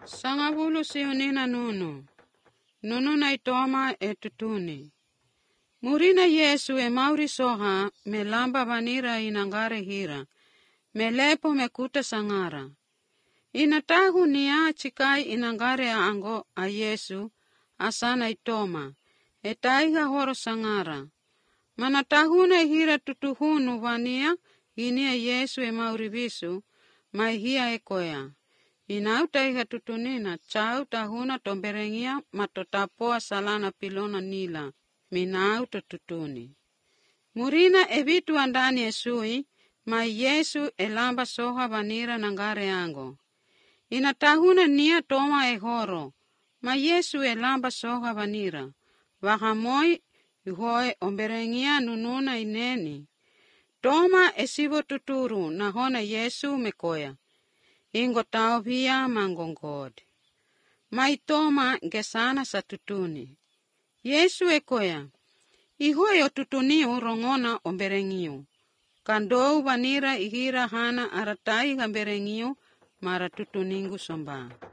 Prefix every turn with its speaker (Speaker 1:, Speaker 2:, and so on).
Speaker 1: Sangavulu siunina nunu na itoma etutuni. Murina Yesu e mauri soha me lamba vanira inangare hira, me lepo me kuta sangara. Inatahu niya chikai inangare ango a Yesu asana itoma, etaiga horo sangara. Manatahuna hira tutuhunu vania inia Yesu e mauri visu, mai hia ekoya. Inautaiga tutunina chau tahuna tomberengia matotapoa salana pilona nila, minauto tutuni. Murina evitu andani esui, mai Yesu elamba soha vanira nangare ango. Inatahuna nia toma ehoro, mai Yesu elamba soha vanira. Vahamoi ihoe omberengia nununa ineni. Toma esivo tuturu na hona Yesu mekoya. Ingo tau via mangongod. Mai toma gesana sa tutuni. Yesu ekoya. Ihoe o tutuniu rongona omberengiu. Kandou vanira ihira hana aratai gamberengiu mara tutuningu somba.